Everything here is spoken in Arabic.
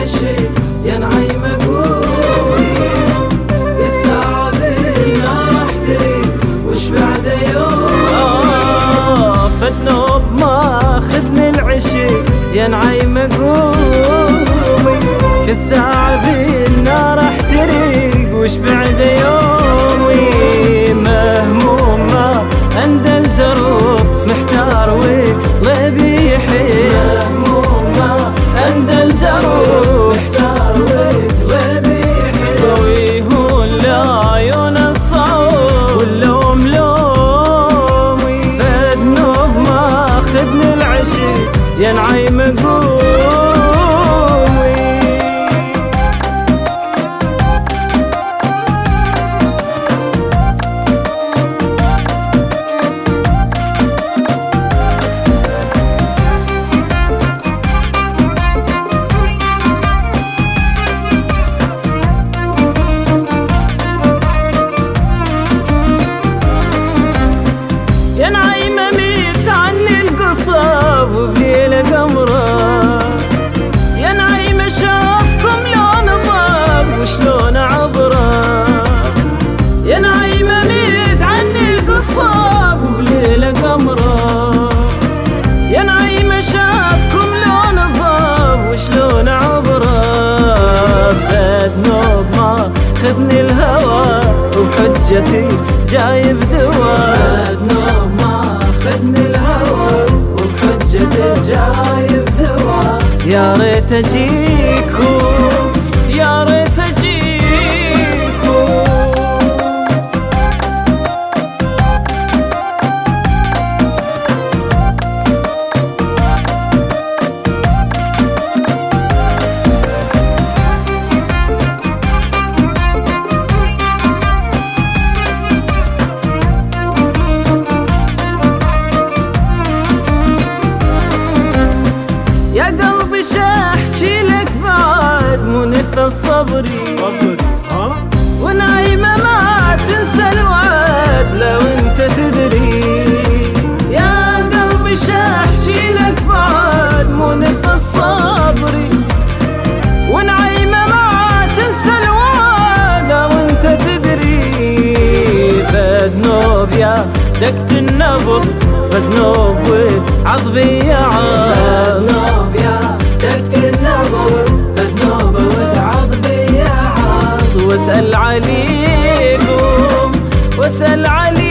العشق يا نعيم قومي، الساعة بالنار راح تريق وش بعد يوم. فالنوب ماخذني العشق يا نعيم قومي، كل ساعة بالنار راح تريق وش بعد يومي. مهموم ما اندل دروب محتار وقلبي يحير، مهموم ما اندل دروب محتار وقلبي يحير. ويهون لعيون الصوت واللوم لومي، فالنوب ماخذني العشق يا نعيم قومي. يا نعيمة ميت عني القصب وبليلة قمرة، يا نعيمة شافكم لون ضاب وشلون عبرة. يا نعيمة ميت عني القصب وبليلة قمرة، يا نعيمة شافكم لون ضاب وشلون عبرة. فذنوب ما خذني الهوى وبحجتي جايب دواء. خدني الهوى وبحجة جايب دواء. يا ريت اجيكم يا ريت اجيكم. يا قلبي شاحكي لك بعد مو نفس صبري، ونعيمة ما تنسى الوعد لو انت تدري. يا قلبي شاحكي لك بعد مو نفس صبري، ونعيمة ما تنسى الوعد لو انت تدري. فذنوب يا دقت النبض فذنوب وعضبي يا عاد. دقت النبض فذنوب وتعضبي يا عاد. واسأل عليكم واسأل عليكم